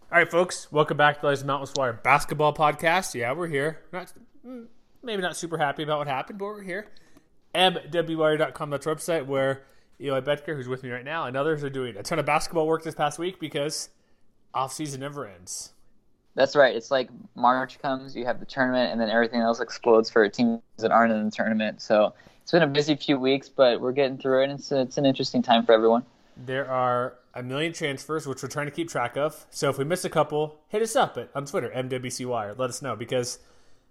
All right, folks, welcome back to the Legends of Mountain Wire basketball podcast. Yeah, we're here. Maybe not super happy about what happened, but we're here. MWWire.com, that's our website where Eli Betker, who's with me right now, and others are doing a ton of basketball work this past week because off-season never ends. That's right. It's like March comes, you have the tournament, and then everything else explodes for teams that aren't in the tournament. So it's been a busy few weeks, but we're getting through it, and it's an interesting time for everyone. There are a million transfers, which we're trying to keep track of. So if we miss a couple, hit us up on Twitter, MWCWire. Let us know because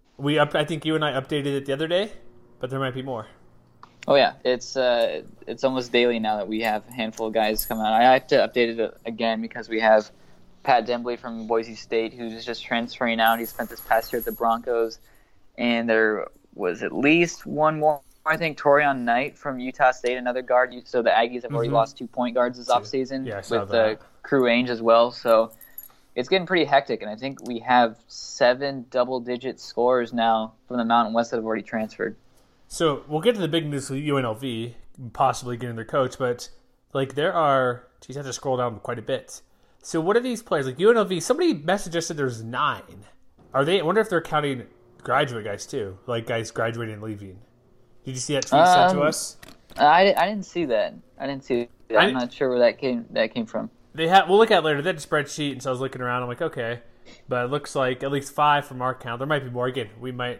I think you and I updated it the other day, but there might be more. Oh yeah, it's almost daily now that we have a handful of guys come out. I have to update it again because we have Pat Dembley from Boise State who's just transferring out. He spent this past year at the Broncos, and there was at least one more. I think Torian Knight from Utah State, another guard. So the Aggies have already lost 2 point guards this offseason with the Crew Ainge as well. So it's getting pretty hectic, and I think we have 7 double-digit scorers now from the Mountain West that have already transferred. So we'll get to the big news with UNLV possibly getting their coach, but there are. Geez, I have to scroll down quite a bit. So what are these players? Like UNLV, somebody messaged us that there's 9. Are they? I wonder if they're counting graduate guys too, like guys graduating and leaving. Did you see that tweet sent to us? I didn't see that. I'm not sure where that came from. We'll look at it later. They had a spreadsheet, and so I was looking around. I'm like, okay, but it looks like at least 5 from our count. There might be more. Again, we might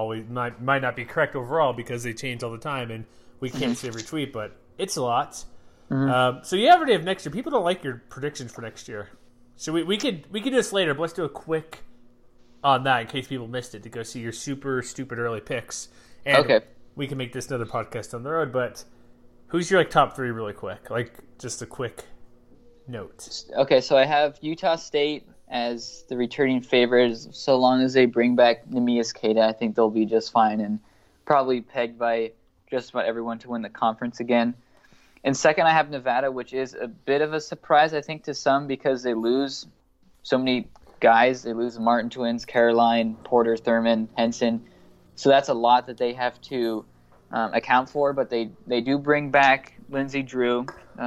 not be correct overall because they change all the time, and we can't see every tweet. But it's a lot. Mm-hmm. So you already have next year. People don't like your predictions for next year, so we could do this later. But let's do a quick on that in case people missed it to go see your super stupid early picks. And okay. We can make this another podcast on the road, but who's your top 3 really quick? Just a quick note. Okay, so I have Utah State as the returning favorites. So long as they bring back Neemias Queta, I think they'll be just fine and probably pegged by just about everyone to win the conference again. And second, I have Nevada, which is a bit of a surprise, I think, to some because they lose so many guys. They lose the Martin twins, Caroline, Porter, Thurman, Henson. So that's a lot that they have to account for, but they do bring back Lindsey Drew,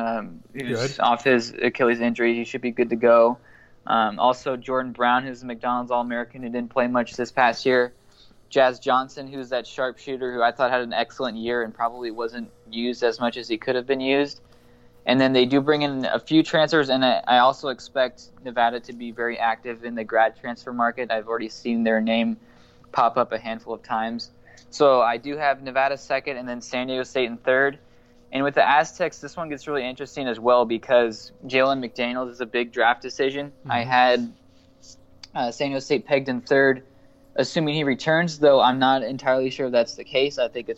who's off his Achilles injury. He should be good to go. Also, Jordan Brown, who's a McDonald's All-American who didn't play much this past year. Jazz Johnson, who's that sharpshooter who I thought had an excellent year and probably wasn't used as much as he could have been used. And then they do bring in a few transfers, and I also expect Nevada to be very active in the grad transfer market. I've already seen their name pop up a handful of times. So I do have Nevada second and then San Diego State in third. And with the Aztecs, this one gets really interesting as well because Jalen McDaniels is a big draft decision. Mm-hmm. I had San Diego State pegged in third, assuming he returns, though I'm not entirely sure if that's the case. I think it's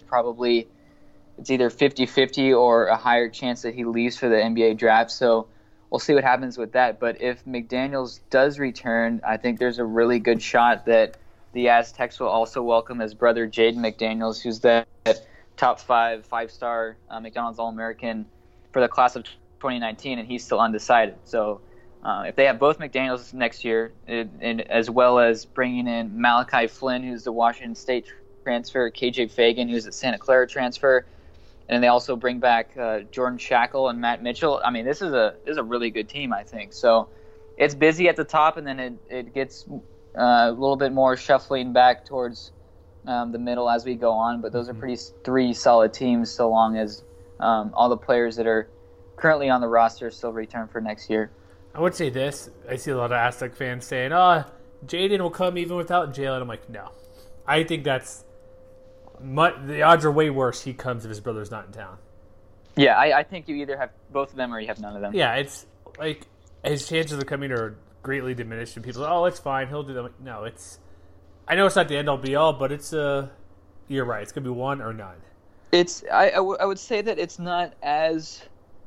either 50-50 or a higher chance that he leaves for the NBA draft. So we'll see what happens with that. But if McDaniels does return, I think there's a really good shot that the Aztecs will also welcome his brother Jaden McDaniels, who's the top 5-star McDonald's All-American for the class of 2019, and he's still undecided. So if they have both McDaniels next year, and as well as bringing in Malachi Flynn, who's the Washington State transfer, KJ Fagan, who's the Santa Clara transfer, and they also bring back Jordan Shackle and Matt Mitchell. I mean, this is a really good team, I think. So it's busy at the top, and then it gets a little bit more shuffling back towards the middle as we go on, but those are 3 solid teams so long as all the players that are currently on the roster still return for next year. I would say this. I see a lot of Aztec fans saying, Jaden will come even without Jalen. I'm like, no. I think the odds are way worse he comes if his brother's not in town. Yeah, I think you either have both of them or you have none of them. Yeah, it's like his chances of coming are greatly diminished, and people say, it's fine, he'll do that. Like, no, I know it's not the end all be all, but you're right, it's gonna be one or none. I would say that it's not as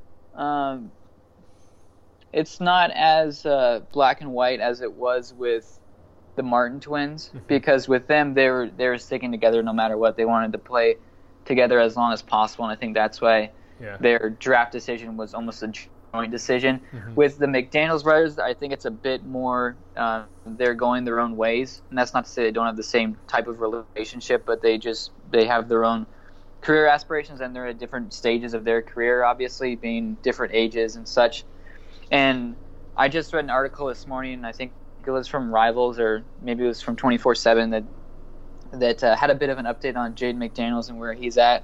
black and white as it was with the Martin twins, because with them they were sticking together no matter what. They wanted to play together as long as possible, and I think that's why their draft decision was almost a joint decision. Mm-hmm. With the McDaniels brothers, I think it's a bit more they're going their own ways, and that's not to say they don't have the same type of relationship, but they have their own career aspirations, and they're at different stages of their career, obviously being different ages and such. And I just read an article this morning. I think it was from Rivals, or maybe it was from 24/7, that had a bit of an update on Jaden McDaniels and where he's at.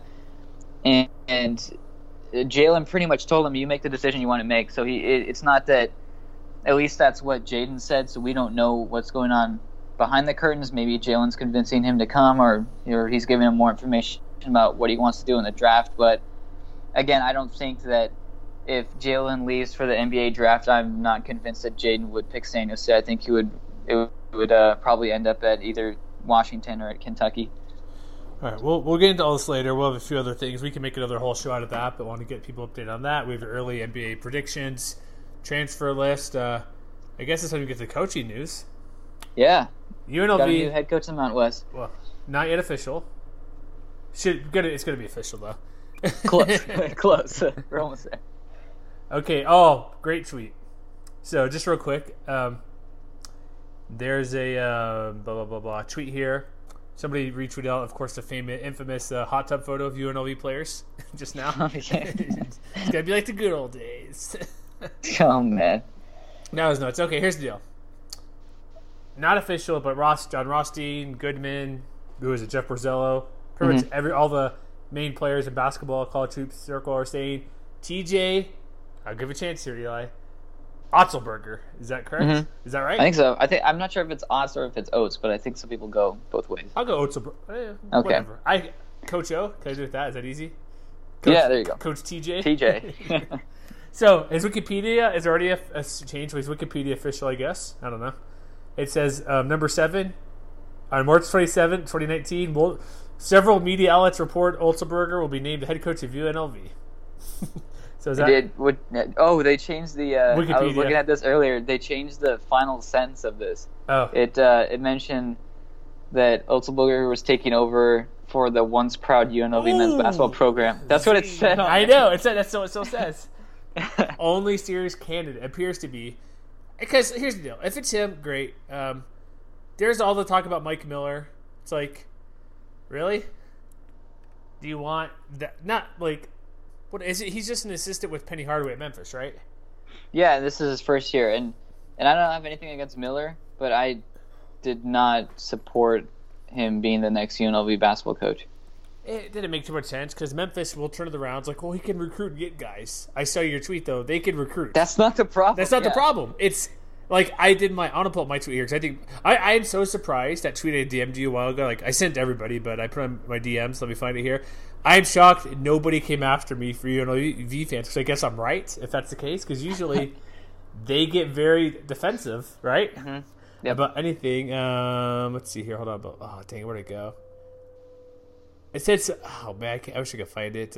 And Jalen pretty much told him, you make the decision you want to make. So it's not that, at least that's what Jaden said, so we don't know what's going on behind the curtains. Maybe Jalen's convincing him to come, or he's giving him more information about what he wants to do in the draft. But again, I don't think that if Jalen leaves for the NBA draft, I'm not convinced that Jaden would pick San Jose. I think it would probably end up at either Washington or at Kentucky. All right, we'll get into all this later. We'll have a few other things. We can make another whole show out of that, but want to get people updated on that. We have early NBA predictions, transfer list. I guess it's time to get to coaching news. Yeah. UNLV. Got a new head coach in Mount West. Well, not yet official. It's going to be official, though. Close. We're almost there. Okay. Oh, great tweet. So, just real quick, there's a blah, blah, blah, blah tweet here. Somebody retweeted out, of course, the infamous hot tub photo of UNLV players just now. It's going to be like the good old days. Oh, man. No, it's nuts. Okay, here's the deal. Not official, but John Rothstein, Goodman, who is it, Jeff Borzello, pretty much all the main players in basketball, college hoops circle are saying TJ, I'll give a chance here, Eli, Otzelberger. Is that correct? Mm-hmm. Is that right? I think so. I'm not sure if it's Otz or if it's Oates, but I think some people go both ways. I'll go Otzelberger. Okay. Whatever. Coach O, can I do with that? Is that easy? Yeah, there you go. Coach TJ? TJ. So, is Wikipedia, is there already a change? Is Wikipedia official, I guess? I don't know. It says, number 7, on March 27, 2019, several media outlets report Otzelberger will be named the head coach of UNLV. So is that... they changed the... I was looking at this earlier. They changed the final sentence of this. Oh. It mentioned that Otzelberger was taking over for the once proud UNLV men's basketball program. That's what it said. I know. That's what it still says. Only serious candidate appears to be... Because here's the deal. If it's him, great. There's all the talk about Mike Miller. It's like, really? Do you want that? Not like, what is it? He's just an assistant with Penny Hardaway at Memphis, right? Yeah, this is his first year. And I don't have anything against Miller, but I did not support him being the next UNLV basketball coach. It didn't make too much sense because Memphis will turn it around. It's like, well, he can recruit and get guys. I saw your tweet, though. They can recruit. That's not the problem. That's not the problem. It's like I want to pull up my tweet here because I think I am so surprised that tweet I DM'd you a while ago. Like I sent to everybody, but I put on my DMs. Let me find it here. I am shocked nobody came after me for UNLV fans because I guess I'm right if that's the case because usually they get very defensive, right? Mm-hmm. Yep. About anything. Let's see here. Hold on. Oh, dang, where'd it go? It says, oh man, I wish I could find it.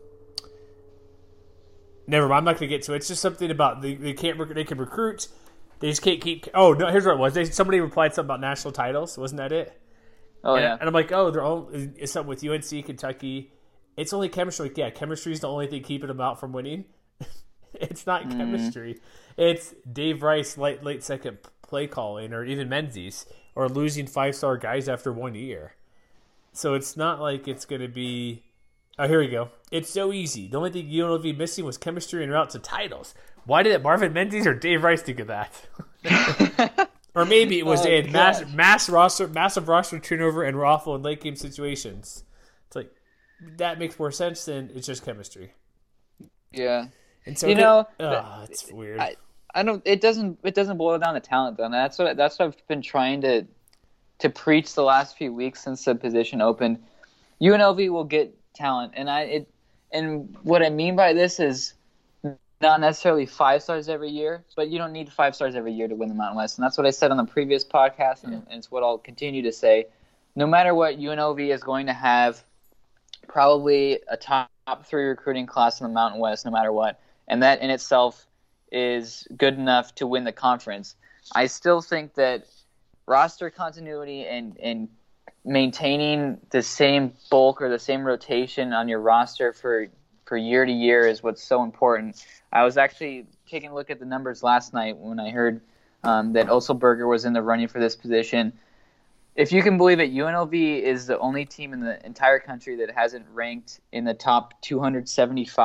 Never mind, I'm not going to get to it. It's just something about they can recruit. They just can't keep. Oh no, here's what it was. Somebody replied something about national titles. Wasn't that it? Oh yeah. And I'm like, oh, it's something with UNC, Kentucky. It's only chemistry. Like, yeah, chemistry is the only thing keeping them out from winning. It's not chemistry. It's Dave Rice late second play calling, or even Menzies, or losing 5-star guys after 1 year. So it's not like it's going to be... Oh, here we go. It's so easy. The only thing UNLV missing was chemistry and route to titles. Why did Marvin Menzies or Dave Rice think of that? Or maybe it was they had massive roster turnover and awful in late game situations. It's like, that makes more sense than it's just chemistry. Yeah. And so it's weird. I don't. It doesn't boil down to talent though. And that's what I've been trying to preach the last few weeks since the position opened. UNLV will get talent, and what I mean by this is not necessarily 5 stars every year, but you don't need 5 stars every year to win the Mountain West. And that's what I said on the previous podcast, and it's what I'll continue to say. No matter what, UNLV is going to have probably a top 3 recruiting class in the Mountain West, no matter what, and that in itself is good enough to win the conference. I still think that roster continuity and maintaining the same bulk or the same rotation on your roster for year to year is what's so important. I was actually taking a look at the numbers last night when I heard that Otzelberger was in the running for this position. If you can believe it, UNLV is the only team in the entire country that hasn't ranked in the top 275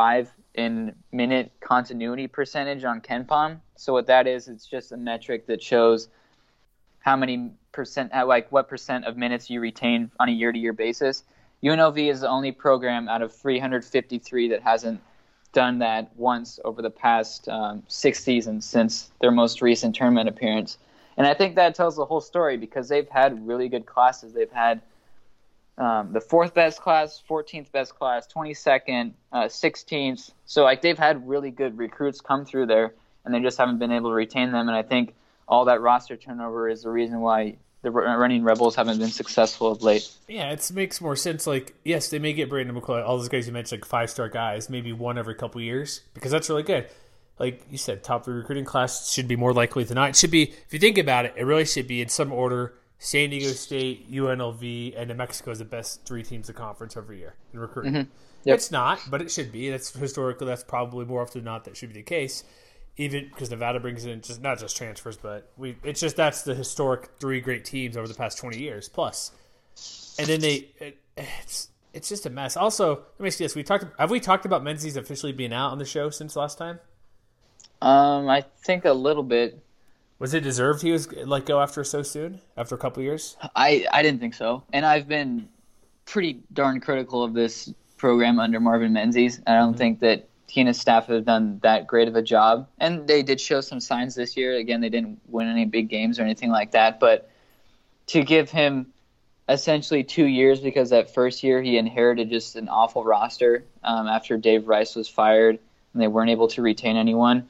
in minute continuity percentage on KenPom. So what that is, it's just a metric that shows how many percent, what percent of minutes you retain on a year-to-year basis. UNLV is the only program out of 353 that hasn't done that once over the past 6 seasons since their most recent tournament appearance. And I think that tells the whole story because they've had really good classes. They've had the 4th best class, 14th best class, 22nd, 16th. So they've had really good recruits come through there, and they just haven't been able to retain them. And I think all that roster turnover is the reason why the Running Rebels haven't been successful of late. Yeah, it makes more sense. Yes, they may get Brandon McCoy, all those guys you mentioned, 5-star guys, maybe one every couple years, because that's really good. Like you said, top 3 recruiting class should be more likely than not. It should be, if you think about it, it really should be in some order: San Diego State, UNLV, and New Mexico is the best 3 teams of conference every year in recruiting. Mm-hmm. Yep. It's not, but it should be. That's historically, that's probably more often than not that should be the case. Even because Nevada brings in not just transfers, but it's just that's the historic 3 great teams over the past 20 years plus. And then it's just a mess. Also, let me ask you this: have we talked about Menzies officially being out on the show since last time? I think a little bit. Was it deserved he was let go after so soon, after a couple years? I didn't think so. And I've been pretty darn critical of this program under Marvin Menzies. I don't think that he and his staff have done that great of a job. And they did show some signs this year. Again, they didn't win any big games or anything like that. But to give him essentially 2 years, because that first year he inherited just an awful roster after Dave Rice was fired and they weren't able to retain anyone.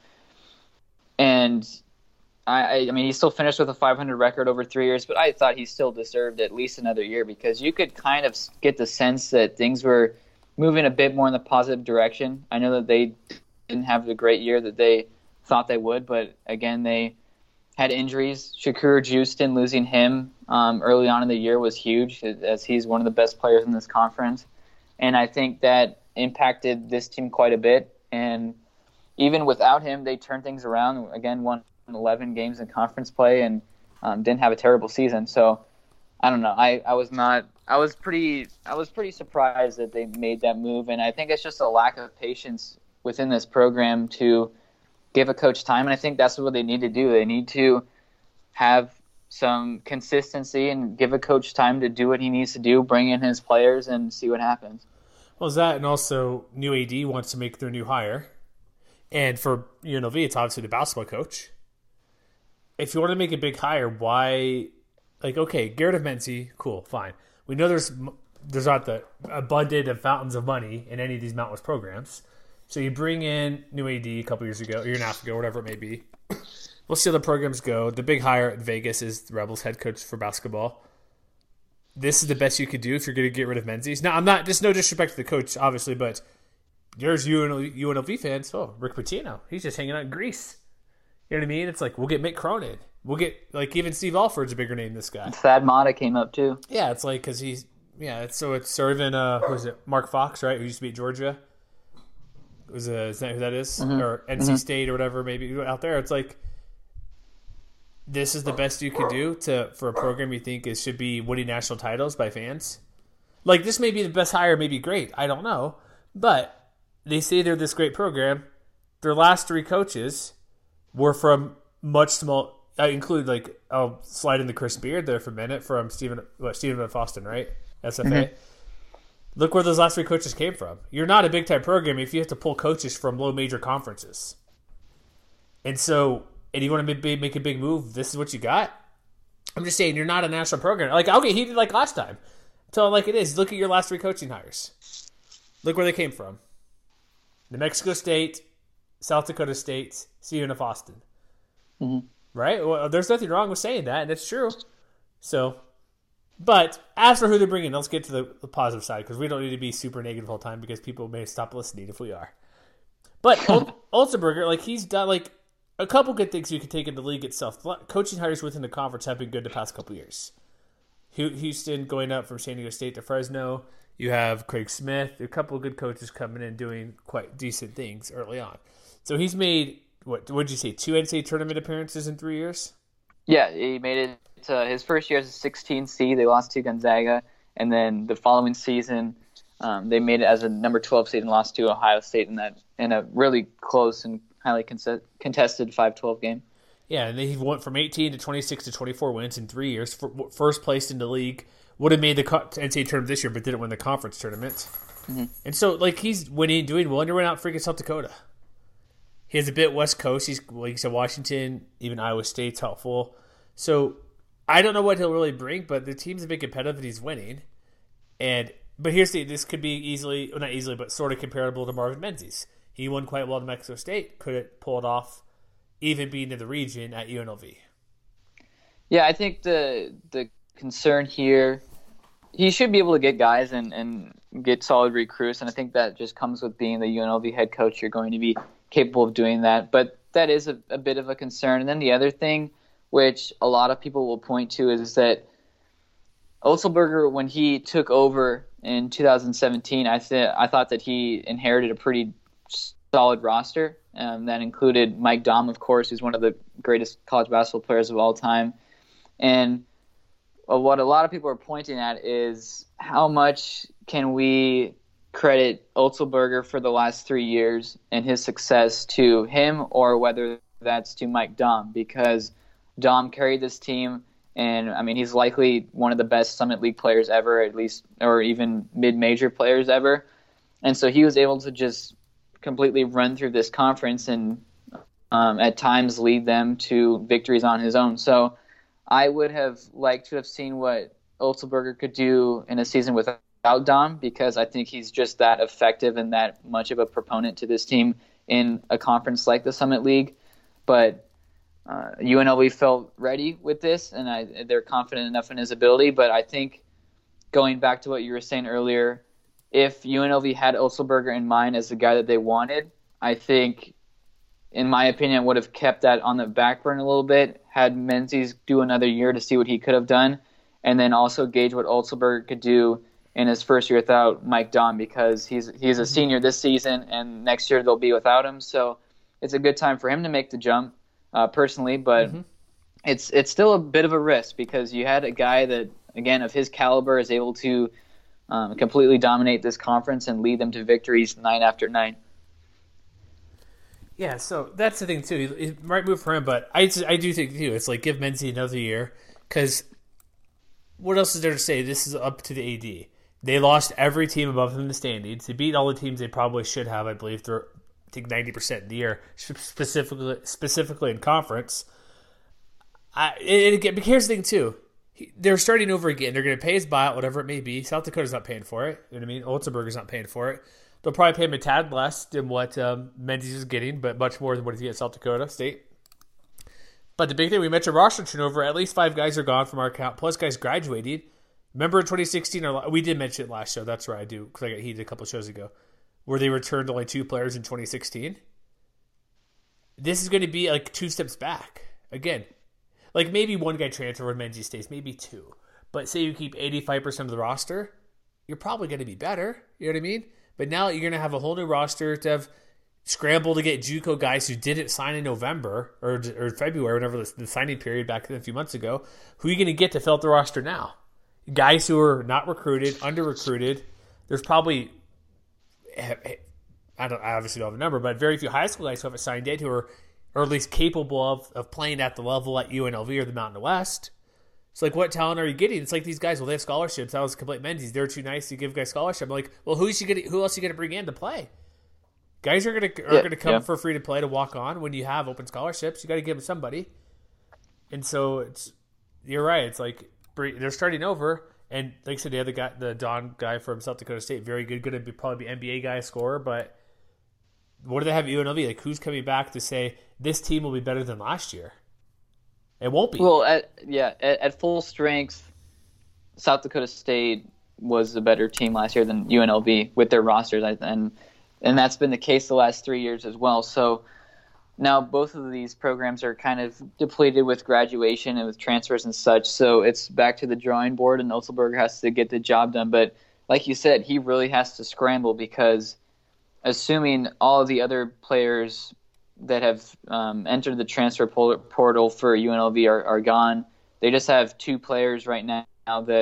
And I mean, he still finished with a 500 record over 3 years, but I thought he still deserved at least another year because you could kind of get the sense that things were moving a bit more in the positive direction. I know that they didn't have the great year that they thought they would, but again, they had injuries. Shakur Houston, losing him early on in the year was huge, as he's one of the best players in this conference. And I think that impacted this team quite a bit. And even without him, they turned things around. Again, won 11 games in conference play and didn't have a terrible season. So I don't know. I was pretty surprised that they made that move, and I think it's just a lack of patience within this program to give a coach time, and I think that's what they need to do. They need to have some consistency and give a coach time to do what he needs to do, bring in his players, and see what happens. Well, is that, and also new AD wants to make their new hire, and for UNLV, it's obviously the basketball coach. If you want to make a big hire, why? Like, okay, Garrett Menzie, cool, fine. We know there's not the abundant of fountains of money in any of these Mountain West programs. So you bring in new AD a couple years ago, a year and a half ago, whatever it may be. We'll see how the programs go. The big hire at Vegas is the Rebels head coach for basketball. This is the best you could do if you're going to get rid of Menzies. Now, I'm not, just no disrespect to the coach, obviously, but there's UNLV fans. Oh, Rick Pitino, he's just hanging out in Greece. You know what I mean? It's like, we'll get Mick Cronin. We'll get, like, even Steve Alford's a bigger name than this guy. Thad Matta came up, too. Yeah, it's like, because he's, it's serving, who is it, Mark Fox, right, who used to be at Georgia? Is that who that is? Mm-hmm. Or NC State or whatever, maybe out there. It's like, this is the best you could do for a program you think should be winning national titles by fans. Like, this may be the best hire, may be great. I don't know. But they say they're this great program. Their last 3 coaches were from much small. I include, like, I'll slide in the Chris Beard there for a minute from Stephen Van Fosten, right? SFA. Mm-hmm. Look where those last 3 coaches came from. You're not a big-time program if you have to pull coaches from low major conferences. And so, and you want to make a big move, this is what you got? I'm just saying, you're not a national program. Like, I'll get heated like last time. Tell it like it is. Look at your last 3 coaching hires. Look where they came from. New Mexico State, South Dakota State, Stephen F. Austin. Mm-hmm. Right? Well, there's nothing wrong with saying that, and it's true. So, but as for who they're bringing, let's get to the positive side, because we don't need to be super negative all the time, because people may stop listening if we are. But Otzelberger, like, he's done, like, a couple good things you can take in the league itself. Coaching hires within the conference have been good the past couple years. Houston going up from San Diego State to Fresno. You have Craig Smith. A couple of good coaches coming in doing quite decent things early on. So he's made, what did you say, 2 NCAA tournament appearances in 3 years? Yeah, he made it to his first year as a 16 seed. They lost to Gonzaga. And then the following season, They made it as a number 12 seed and lost to Ohio State in a really close and highly contested 5-12 game. Yeah, and he went from 18 to 26 to 24 wins in 3 years. First place in the league. Would have made the NCAA tournament this year, but didn't win the conference tournament. Mm-hmm. And so, he's doing well, and he went out freaking South Dakota. He has a bit West Coast. He's, like you said, Washington, even Iowa State's helpful. So, I don't know what he'll really bring, but the team's a bit competitive and he's winning. But this could be easily, well, not easily, but sort of comparable to Marvin Menzies. He won quite well at Mexico State. Could it pull it off, even being in the region at UNLV? Yeah, I think the concern here, he should be able to get guys and get solid recruits, and I think that just comes with being the UNLV head coach. You're going to be capable of doing that, but that is a bit of a concern. And then the other thing, which a lot of people will point to, is that Otzelberger, when he took over in 2017, I thought that he inherited a pretty solid roster. That included Mike Daum, of course, who's one of the greatest college basketball players of all time. And what a lot of people are pointing at is how much can we credit Otzelberger for the last 3 years and his success to him, or whether that's to Mike Daum, because Daum carried this team, and I mean, he's likely one of the best Summit League players ever, at least, or even mid-major players ever. And so he was able to just completely run through this conference and at times lead them to victories on his own. So I would have liked to have seen what Otzelberger could do in a season without Daum, because I think he's just that effective and that much of a proponent to this team in a conference like the Summit League. But UNLV felt ready with this, and they're confident enough in his ability. But I think, going back to what you were saying earlier, if UNLV had Otzelberger in mind as the guy that they wanted, I think, in my opinion, would have kept that on the back burner a little bit, had Menzies do another year to see what he could have done, and then also gauge what Otzelberger could do in his first year without Mike Daum, because he's a senior this season, and next year they'll be without him. So it's a good time for him to make the jump, personally, but it's still a bit of a risk, because you had a guy that, again, of his caliber is able to completely dominate this conference and lead them to victories night after night. Yeah, so that's the thing, too. It might move for him, but I do think, too, it's like, give Menzies another year, because what else is there to say? This is up to the AD. They lost every team above them in the standings. They beat all the teams they probably should have, I believe, through, I think, 90% of the year, specifically in conference. But here's the thing, too. They're starting over again. They're going to pay his buyout, whatever it may be. South Dakota's not paying for it. You know what I mean? Otzelberger's not paying for it. They'll probably pay him a tad less than what Menzies is getting, but much more than what he's getting at South Dakota State. But the big thing, we mentioned roster turnover. At least 5 guys are gone from our account, plus guys graduated. Remember in 2016, we did mention it last show. That's right, I do, because I got heated a couple shows ago, where they returned only 2 players in 2016. This is going to be like 2 steps back. Again, like maybe 1 guy transfer when Menzies stays, maybe 2. But say you keep 85% of the roster, you're probably going to be better. You know what I mean? But now you're going to have a whole new roster to have scramble to get JUCO guys who didn't sign in November or February, whenever the signing period back a few months ago. Who are you going to get to fill out the roster now? Guys who are not recruited, under-recruited. There's probably, I obviously don't have a number, but very few high school guys who haven't signed yet who are at least capable of playing at the level at UNLV or the Mountain West. It's like, what talent are you getting? It's like these guys, well, they have scholarships. That was complete Menzies. They're too nice to give guys scholarship. I'm like, well, who else are you going to bring in to play? Guys are going to come for free to play, to walk on. When you have open scholarships, you got to give them somebody. And so you're right. It's like they're starting over. And like I said, the Don guy from South Dakota State, very good. Going to probably be NBA guy, scorer. But what do they have at UNLV? Like, who's coming back to say this team will be better than last year? It won't be. Well, at full strength, South Dakota State was a better team last year than UNLV with their rosters, and that's been the case the last 3 years as well. So now both of these programs are kind of depleted with graduation and with transfers and such. So it's back to the drawing board, and Otzelberger has to get the job done. But like you said, he really has to scramble, because assuming all of the other players that have entered the transfer portal for UNLV are gone, they just have 2 players right now that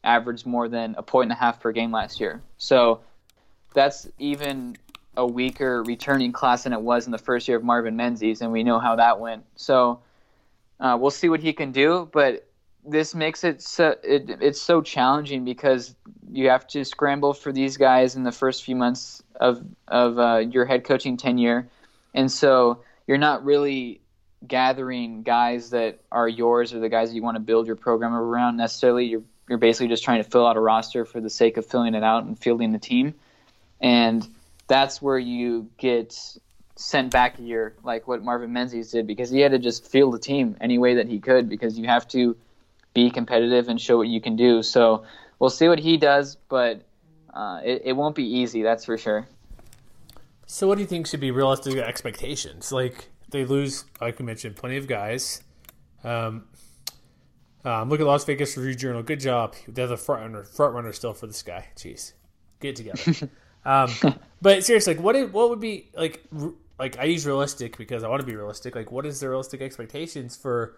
averaged more than a point and a half per game last year. So that's even a weaker returning class than it was in the first year of Marvin Menzies, and we know how that went. So we'll see what he can do, but this makes it it's so challenging because you have to scramble for these guys in the first few months of your head coaching tenure, and so you're not really gathering guys that are yours or the guys that you want to build your program around necessarily. You're basically just trying to fill out a roster for the sake of filling it out and fielding the team, and that's where you get sent back a year, like what Marvin Menzies did, because he had to just field the team any way that he could because you have to be competitive and show what you can do. So we'll see what he does, but it won't be easy, that's for sure. So what do you think should be realistic expectations? Like, they lose, like we mentioned, plenty of guys. Look at Las Vegas Review Journal. Good job. They're the front runner still for this guy. Jeez. Get it together. But seriously, like, what would be, like I use realistic because I want to be realistic. Like, what is the realistic expectations for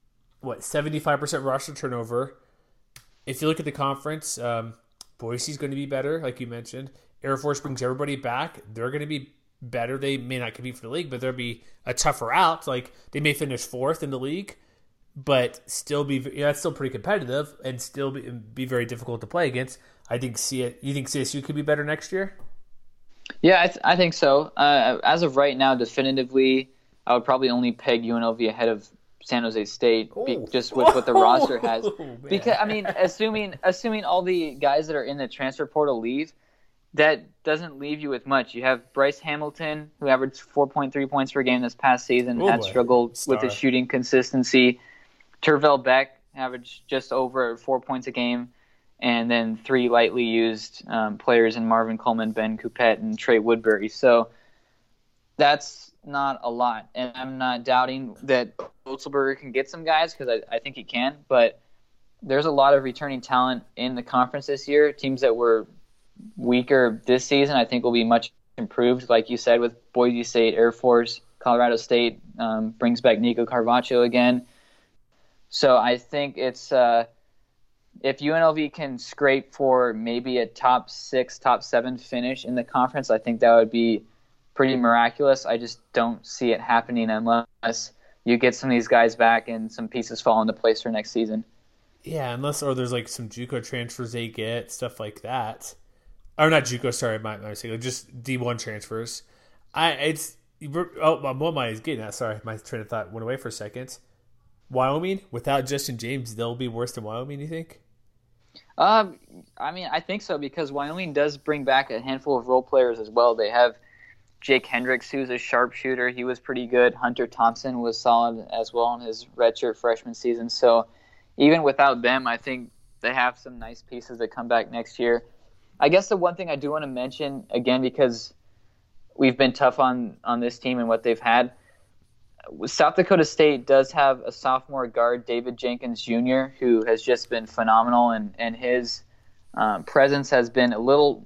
75% roster turnover? If you look at the conference, Boise's going to be better, like you mentioned. Air Force brings everybody back. They're going to be better. They may not compete for the league, but there'll be a tougher out. Like, they may finish fourth in the league, but still be that's still pretty competitive and still be very difficult to play against. You think CSU could be better next year? Yeah, I think so. As of right now, definitively, I would probably only peg UNLV ahead of San Jose State, just with what the roster has. Because I mean, assuming all the guys that are in the transfer portal leave, that doesn't leave you with much. You have Bryce Hamilton, who averaged 4.3 points per game this past season, struggled with his shooting consistency. Tervel Beck averaged just over 4 points a game, and then 3 lightly used players in Marvin Coleman, Ben Coupette, and Trey Woodbury. So that's not a lot, and I'm not doubting that Otzelberger can get some guys because I think he can, but there's a lot of returning talent in the conference this year. Teams that were weaker this season I think will be much improved, like you said, with Boise State, Air Force, Colorado State brings back Nico Carvacho again. So I think it's if UNLV can scrape for maybe a top 6, top 7 finish in the conference, I think that would be pretty miraculous. I just don't see it happening unless you get some of these guys back and some pieces fall into place for next season. Yeah, or there's like some JUCO transfers they get, stuff like that. Or not JUCO, sorry, my mistake. Just D1 transfers. What am I getting at? Sorry, my train of thought went away for a second. Wyoming, without Justin James, they'll be worse than Wyoming, you think? I mean, I think so because Wyoming does bring back a handful of role players as well. They have Jake Hendricks, who's a sharpshooter. He was pretty good. Hunter Thompson was solid as well in his redshirt freshman season. So even without them, I think they have some nice pieces that come back next year. I guess the one thing I do want to mention, again, because we've been tough on this team and what they've had, South Dakota State does have a sophomore guard, David Jenkins Jr., who has just been phenomenal, and his presence has been a little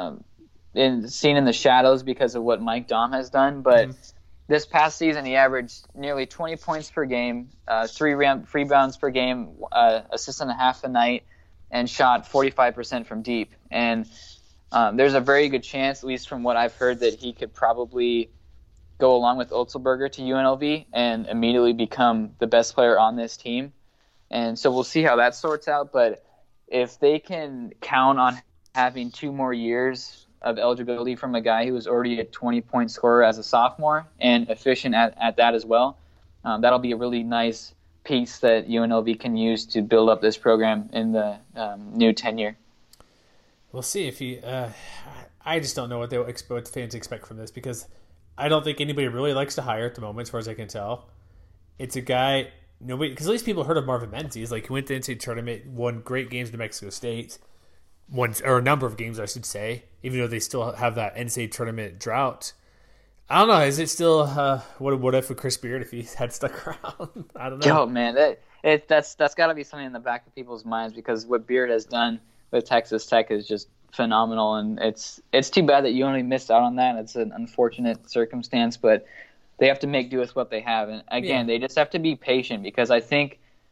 seen in the shadows because of what Mike Daum has done. But this past season, he averaged nearly 20 points per game, 3 rebounds per game, assist and a half a night, and shot 45% from deep. And there's a very good chance, at least from what I've heard, that he could probably go along with Otzelberger to UNLV and immediately become the best player on this team. And so we'll see how that sorts out. But if they can count on having 2 more years of eligibility from a guy who was already a 20-point scorer as a sophomore and efficient at that as well, that'll be a really nice piece that UNLV can use to build up this program in the new tenure. We'll see if he I just don't know what the fans expect from this because I don't think anybody really likes to hire at the moment, as far as I can tell. It's a guy nobody, because at least people heard of Marvin Menzies. Like, he went to the NCAA tournament, won great games in New Mexico State, or a number of games, I should say, even though they still have that NCAA tournament drought. I don't know. Is it still what if with Chris Beard if he had stuck around? I don't know. Yo, man, that's got to be something in the back of people's minds because what Beard has done with Texas Tech is just phenomenal, and it's too bad that you only missed out on that. It's an unfortunate circumstance, but they have to make do with what they have. And again, they just have to be patient because I think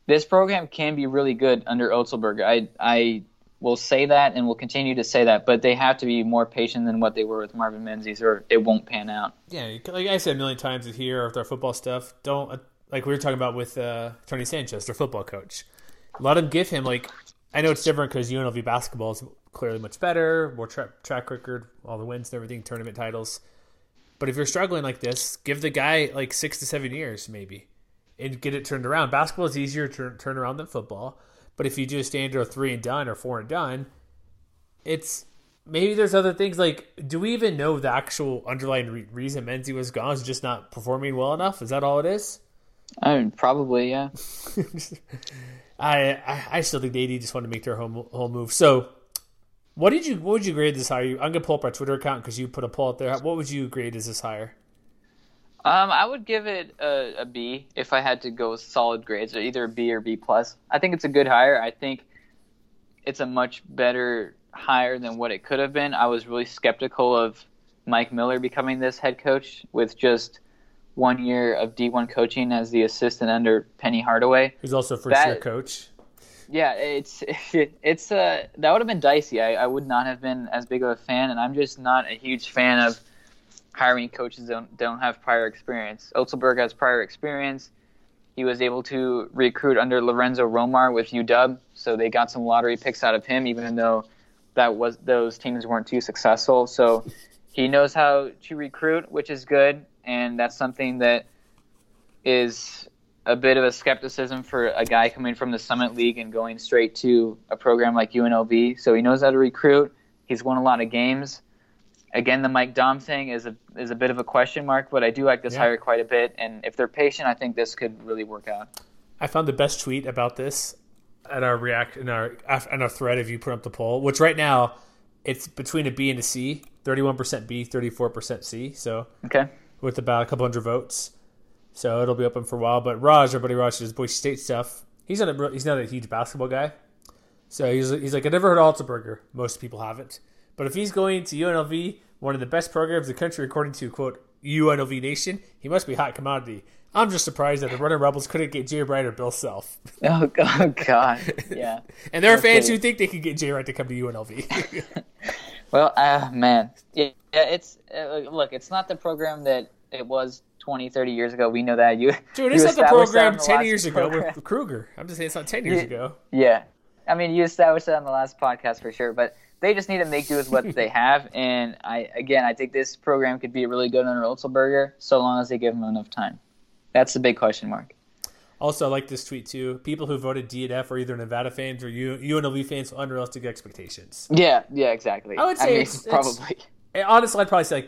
this program can be really good under Otzelberger. I will say that and will continue to say that, but they have to be more patient than what they were with Marvin Menzies, or it won't pan out. Yeah, like I said a million times here with our football stuff, don't, like we were talking about with Tony Sanchez, their football coach. Let him give him, like, I know it's different because UNLV basketball is clearly much better, more track record, all the wins and everything, tournament titles. But if you're struggling like this, give the guy like 6 to 7 years maybe and get it turned around. Basketball is easier to turn around than football. But if you do a standard 3 and done or 4 and done, it's maybe there's other things. Like, do we even know the actual underlying reason Menzie was gone? Is just not performing well enough? Is that all it is? Probably, yeah. I still think the AD just wanted to make their whole move. So, what would you grade this hire? I'm gonna pull up our Twitter account because you put a poll up there. What would you grade as this hire? I would give it a B if I had to go with solid grades, or either a B or B plus. I think it's a good hire. I think it's a much better hire than what it could have been. I was really skeptical of Mike Miller becoming this head coach with just 1 year of D1 coaching as the assistant under Penny Hardaway. Who's also first-year coach. Yeah, it's that would have been dicey. I would not have been as big of a fan, and I'm just not a huge fan of hiring coaches that don't have prior experience. Otzelberg has prior experience. He was able to recruit under Lorenzo Romar with UW, so they got some lottery picks out of him, even though those teams weren't too successful. So he knows how to recruit, which is good, and that's something that is a bit of a skepticism for a guy coming from the Summit League and going straight to a program like UNLV. So he knows how to recruit. He's won a lot of games. Again, the Mike Daum thing is a bit of a question mark, but I do like this hire quite a bit. And if they're patient, I think this could really work out. I found the best tweet about this at our in our thread. If you put up the poll, which right now it's between a B and a C, 31% B, 34% C. So with about a couple hundred votes. So it'll be open for a while. But Raj, our buddy Raj, does Boise State stuff. He's not a huge basketball guy. So he's like, I never heard of Otzelberger. Most people haven't. But if he's going to UNLV, one of the best programs in the country, according to, quote, UNLV Nation, he must be hot commodity. I'm just surprised that the Running Rebels couldn't get Jay Wright or Bill Self. Oh, God. Yeah. And there are fans who think they could get Jay Wright to come to UNLV. Well, man. Yeah, it's look, it's not the program that it was 20, 30 years ago. We know that. Dude, it's not the program 10 years ago with Kruger. I'm just saying it's not 10 years ago. Yeah. I mean, you established that on the last podcast for sure, but they just need to make do with what they have. And I think this program could be really good under Otzelberger so long as they give him enough time. That's the big question mark. Also, I like this tweet too. People who voted D and F are either Nevada fans or UNLV fans with unrealistic expectations. Yeah, exactly. I would say probably. Honestly, I'd probably say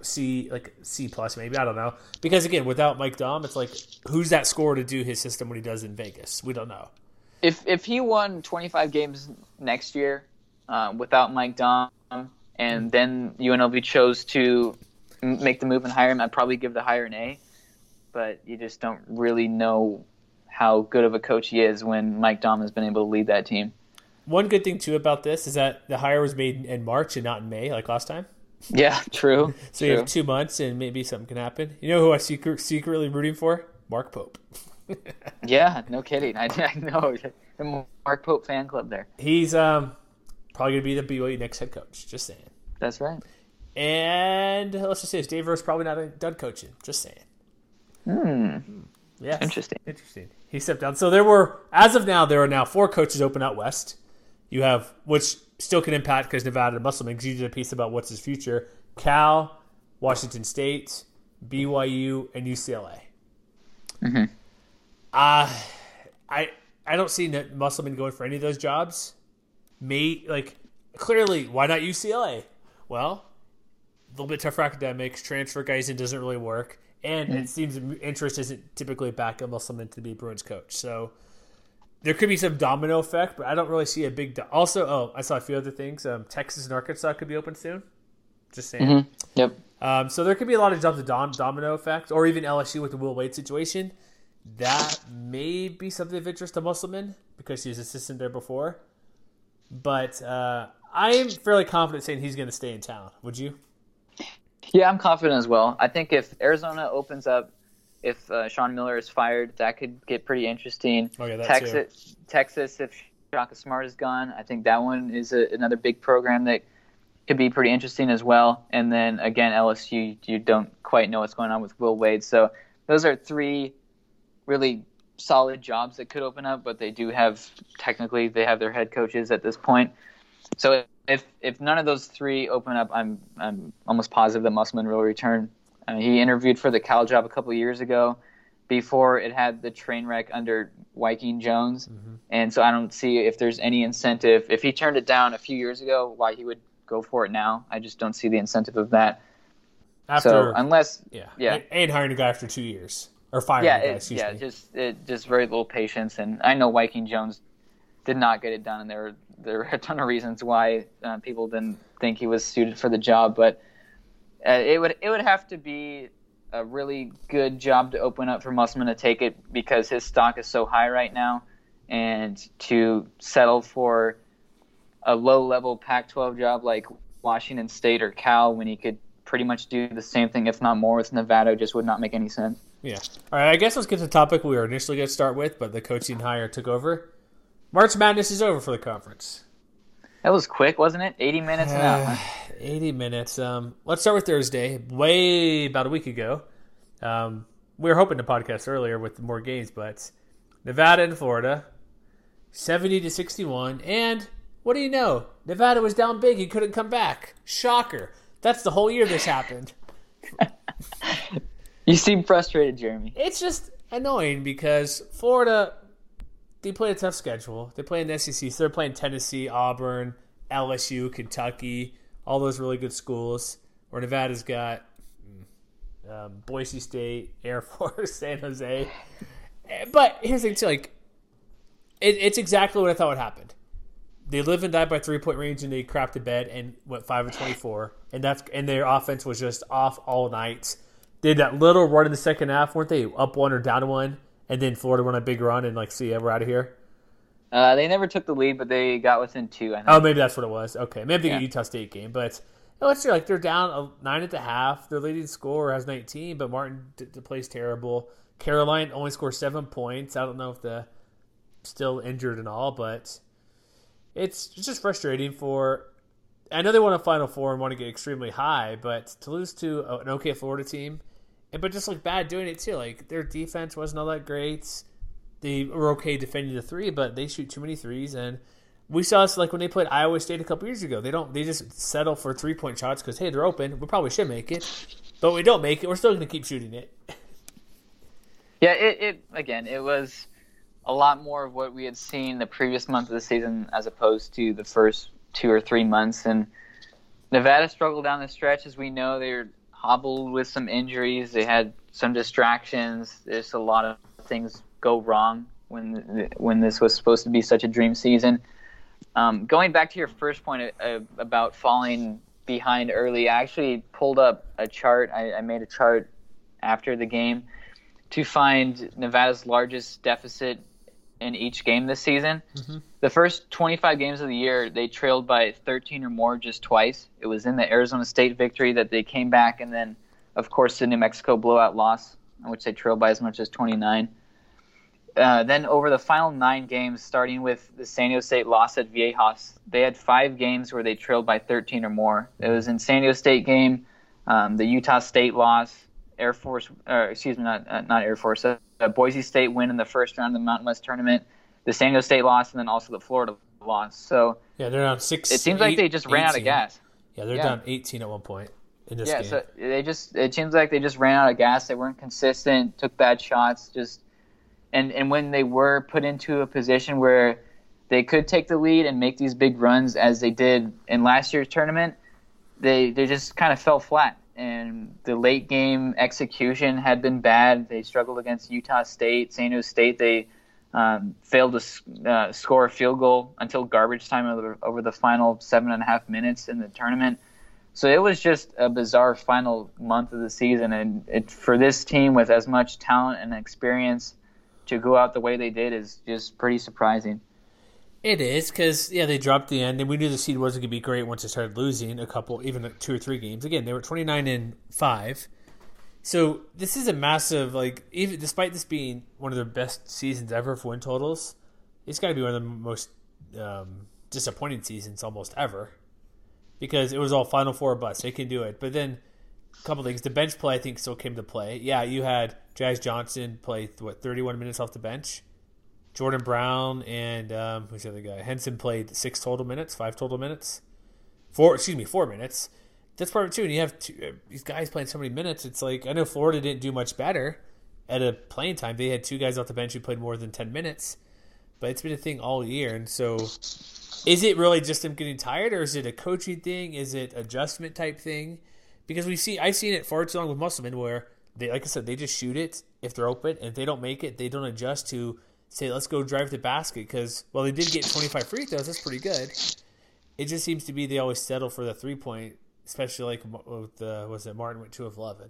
C plus maybe. I don't know, because again, without Mike Daum, it's like who's that scorer to do his system when he does in Vegas? We don't know. If he won 25 games next year without Mike Daum, and then UNLV chose to make the move and hire him, I'd probably give the hire an A. But you just don't really know how good of a coach he is when Mike Daum has been able to lead that team. One good thing too about this is that the hire was made in March and not in May, like last time. Yeah, true. So you have 2 months, and maybe something can happen. You know who I secretly rooting for? Mark Pope. Yeah, no kidding. I know the Mark Pope fan club there. He's probably going to be the BYU next head coach. Just saying. That's right. And let's just say this, Dave Rose probably not done coaching. Just saying. Yes. Interesting. He stepped down. So as of now, there are now 4 coaches open out west. You have, which still can impact because Nevada and Musselman, because you did a piece about what's his future. Cal, Washington State, BYU, and UCLA. Mm-hmm. I don't see Musselman going for any of those jobs. Clearly, why not UCLA? Well, a little bit tougher academics, transfer guys in doesn't really work. And it seems interest isn't typically back on Musselman to be Bruins coach. So there could be some domino effect, but I don't really see a big also, I saw a few other things. Texas and Arkansas could be open soon. Just saying. Mm-hmm. Yep. So there could be a lot of jobs of domino effect, or even LSU with the Will Wade situation. That may be something of interest to Musselman because he was assistant there before. But I'm fairly confident saying he's going to stay in town. Would you? Yeah, I'm confident as well. I think if Arizona opens up if Sean Miller is fired, that could get pretty interesting. Oh, yeah, that too. Texas, if Shaka Smart is gone, I think that one is another big program that could be pretty interesting as well. And then, again, LSU, you don't quite know what's going on with Will Wade. So those are three really solid jobs that could open up, but they have their head coaches at this point. So if none of those three open up, I'm almost positive that Musselman will return. He interviewed for the Cal job a couple of years ago before it had the train wreck under Wyking Jones. Mm-hmm. And so I don't see if there's any incentive. If he turned it down a few years ago, why he would go for it now. I just don't see the incentive of that. Ain't hiring a guy after 2 years or firing a guy. Just very little patience. And I know Wyking Jones did not get it done, and there were a ton of reasons why people didn't think he was suited for the job. But it would have to be a really good job to open up for Musselman to take it, because his stock is so high right now, and to settle for a low-level Pac-12 job like Washington State or Cal when he could pretty much do the same thing, if not more, with Nevada, just would not make any sense. Yeah. All right, I guess let's get to the topic we were initially going to start with, but the coaching hire took over. March Madness is over for the conference. That was quick, wasn't it? 80 minutes and out. 80 minutes. Let's start with Thursday. About a week ago. We were hoping to podcast earlier with more games, but Nevada and Florida, 70-61, and what do you know? Nevada was down big. He couldn't come back. Shocker. That's the whole year this happened. You seem frustrated, Jeremy. It's just annoying because Florida, they play a tough schedule. They play in the SEC, so they're playing Tennessee, Auburn, LSU, Kentucky, all those really good schools. Where Nevada's got Boise State, Air Force, San Jose. But here's the thing, too. It's exactly what I thought would happen. They live and die by 3-point range, and they crapped the bed and went 5 of 24. And their offense was just off all night. They had that little run in the second half, weren't they? Up 1 or down 1, and then Florida went a big run and see ya, we're out of here. They never took the lead, but they got within 2. I think. Oh, maybe that's what it was. Okay, maybe the Utah State game, but let's see. They're down 9 at the half. Their leading scorer has 19, but Martin plays terrible. Caroline only scores 7 points. I don't know if they're still injured and all, but it's just frustrating I know they want a Final Four and want to get extremely high, but to lose to an okay Florida team, but just look bad doing it too. Their defense wasn't all that great. They were okay defending the 3, but they shoot too many threes. And we saw this when they played Iowa State a couple years ago. They just settle for 3-point shots because, hey, they're open. We probably should make it. But we don't make it. We're still going to keep shooting it. Yeah, it was a lot more of what we had seen the previous month of the season as opposed to the first 2 or 3 months. And Nevada struggled down the stretch. As we know, they were hobbled with some injuries. They had some distractions. There's a lot of things go wrong when this was supposed to be such a dream season. Going back to your first point about falling behind early, I actually pulled up a chart. I made a chart after the game to find Nevada's largest deficit in each game this season. Mm-hmm. The first 25 games of the year, they trailed by 13 or more just twice. It was in the Arizona State victory that they came back, and then, of course, the New Mexico blowout loss, in which they trailed by as much as 29. Then over the final 9 games, starting with the San Diego State loss at Viejas, they had 5 games where they trailed by 13 or more. It was in San Diego State game, the Utah State loss, Air Force, not Air Force, Boise State win in the first round of the Mountain West tournament, the San Diego State loss, and then also the Florida loss. So yeah, they're down 6. It seems like they just ran out of gas. Yeah, they're down 18 at one point in this game. So it seems like they just ran out of gas. They weren't consistent, took bad shots, and when they were put into a position where they could take the lead and make these big runs as they did in last year's tournament, they just kind of fell flat. And the late game execution had been bad. They struggled against Utah State, San Jose State. They failed to score a field goal until garbage time over the final 7.5 minutes in the tournament. So it was just a bizarre final month of the season. And for this team with as much talent and experience to go out the way they did is just pretty surprising. It is, because, they dropped the end, and we knew the seed wasn't going to be great once they started losing a couple, even 2 or 3 games. Again, they were 29-5. So this is a massive, like, even despite this being one of the best seasons ever for win totals, it's got to be one of the most disappointing seasons almost ever, because it was all Final Four bust. They can do it, but then a couple things. The bench play, I think, still came to play. Yeah, you had Jazz Johnson play 31 minutes off the bench. Jordan Brown and who's the other guy? Henson played 5 total minutes. 4 minutes. That's part of it too. And you have these guys playing so many minutes. It's like, I know Florida didn't do much better at a playing time. They had 2 guys off the bench who played more than 10 minutes, but it's been a thing all year. And so, is it really just them getting tired, or is it a coaching thing? Is it adjustment type thing? Because I've seen it far too long with Musselman, where they, like I said, they just shoot it if they're open, and if they don't make it, they don't adjust to say, let's go drive the basket. Because they did get 25 free throws. That's pretty good. It just seems to be they always settle for the 3-point. Especially like with Martin went 2 of 11.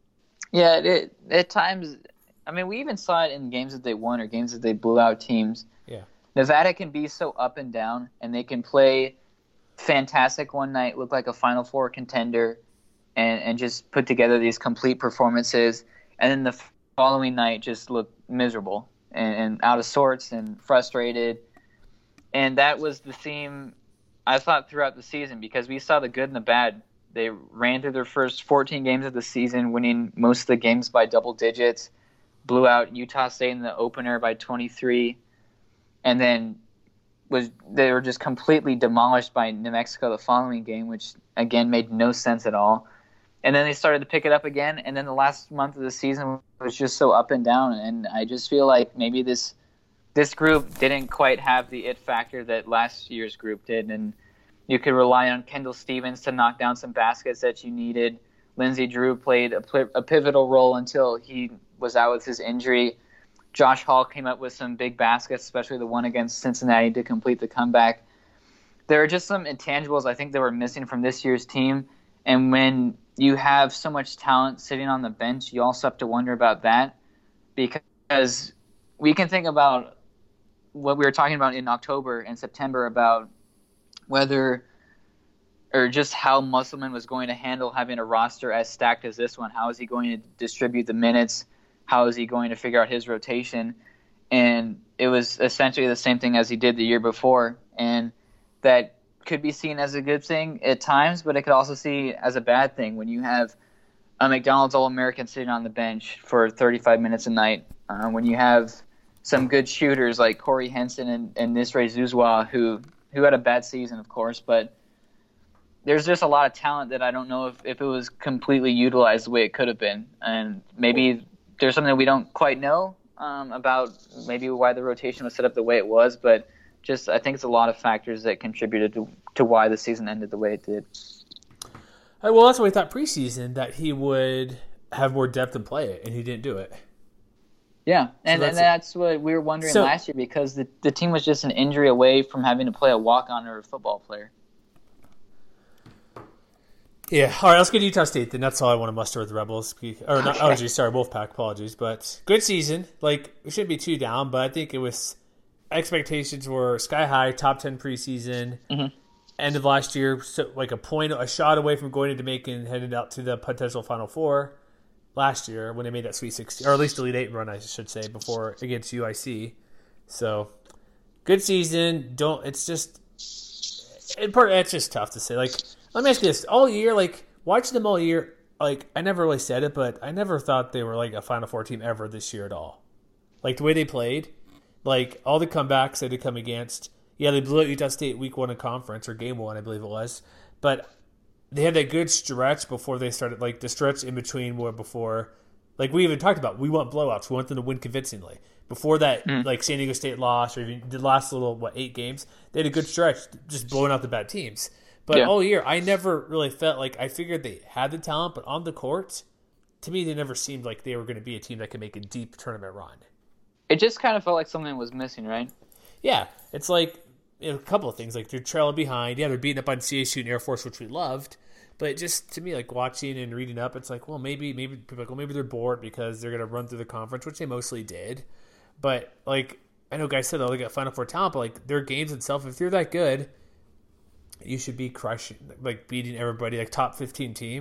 Yeah, at times. I mean, we even saw it in games that they won or games that they blew out teams. Yeah, Nevada can be so up and down, and they can play fantastic one night, look like a Final Four contender, and just put together these complete performances, and then the following night just look miserable and out of sorts and frustrated. And that was the theme, I thought, throughout the season, because we saw the good and the bad. They ran through their first 14 games of the season, winning most of the games by double digits, blew out Utah State in the opener by 23, and then they were just completely demolished by New Mexico the following game, which, again, made no sense at all. And then they started to pick it up again, and then the last month of the season was just so up and down, and I just feel like maybe this group didn't quite have the it factor that last year's group did, and you could rely on Kendall Stevens to knock down some baskets that you needed. Lindsey Drew played a pivotal role until he was out with his injury. Josh Hall came up with some big baskets, especially the one against Cincinnati to complete the comeback. There are just some intangibles I think that were missing from this year's team, and when you have so much talent sitting on the bench, you also have to wonder about that, because we can think about what we were talking about in October and September about whether or just how Musselman was going to handle having a roster as stacked as this one. How is he going to distribute the minutes? How is he going to figure out his rotation? And it was essentially the same thing as he did the year before. And that could be seen as a good thing at times, but it could also see as a bad thing when you have a McDonald's All-American sitting on the bench for 35 minutes a night, when you have some good shooters like Corey Henson and Nisre Zuzwa, who had a bad season, of course, but there's just a lot of talent that I don't know if it was completely utilized the way it could have been. And maybe there's something that we don't quite know about maybe why the rotation was set up the way it was, but just I think it's a lot of factors that contributed to why the season ended the way it did. Well, that's what we thought preseason, that he would have more depth and play it, and he didn't do it. Yeah, and that's what we were wondering last year, because the team was just an injury away from having to play a walk-on or a football player. Yeah, all right, let's get to Utah State, then. That's all I want to muster with the Rebels. Or not, okay. Wolfpack, apologies. But good season. Like, we shouldn't be too down, but I think it was expectations were sky high, top 10 preseason. Mm-hmm. End of last year, so like a shot away from going into Macon, headed out to the potential Final Four. Last year when they made that Sweet 16, or at least Elite 8 run, I should say, before against UIC. So, good season. It's just tough to say. Like, let me ask you this: all year, like watching them all year, like I never really said it, but I never thought they were like a Final Four team ever this year at all. Like the way they played, like all the comebacks they had to come against. Yeah, they blew out Utah State week 1 in conference, or game 1, I believe it was, but they had that good stretch before they started, like the stretch in between where before, like we even talked about, we want blowouts. We want them to win convincingly. Before that, like San Diego State lost, or even the last 8 games, they had a good stretch just blowing out the bad teams. But all year, I never really felt like, I figured they had the talent, but on the court, to me, they never seemed like they were going to be a team that could make a deep tournament run. It just kind of felt like something was missing, right? Yeah, it's like a couple of things. Like they're trailing behind. Yeah, they're beating up on CSU and Air Force, which we loved. But it just, to me, like watching and reading up, it's like, well, maybe people are like, well, maybe they're bored because they're going to run through the conference, which they mostly did. But like, I know guys said they'll get Final Four talent, but like their games itself, if you're that good, you should be crushing, like beating everybody, like top 15 team.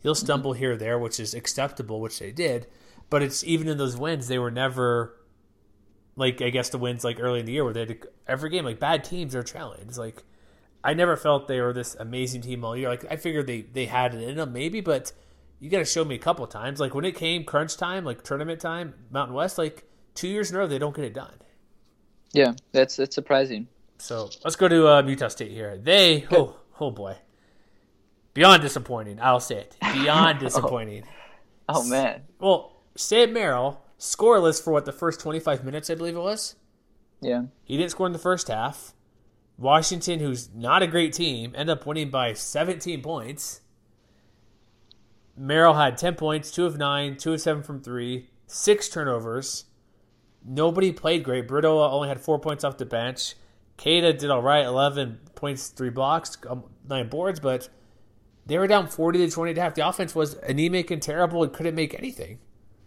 He'll stumble here or there, which is acceptable, which they did. But it's even in those wins, they were never like, I guess the wins like early in the year where they had to, every game, like bad teams are challenged. Like, I never felt they were this amazing team all year. Like, I figured they had it in them maybe, but you got to show me a couple times. Like, when it came crunch time, like tournament time, Mountain West, like 2 years in a row, they don't get it done. Yeah, that's surprising. So let's go to Utah State here. They, oh boy. Beyond disappointing, I'll say it. Beyond disappointing. Oh, man. Well, Sam Merrill, scoreless for the first 25 minutes, I believe it was. Yeah. He didn't score in the first half. Washington, who's not a great team, ended up winning by 17 points. Merrill had 10 points, 2 of 9, 2 of 7 from 3, 6 turnovers. Nobody played great. Brito only had 4 points off the bench. Keita did all right, 11 points, 3 blocks, 9 boards, but they were down 40-20 at half. The offense was anemic and terrible and couldn't make anything.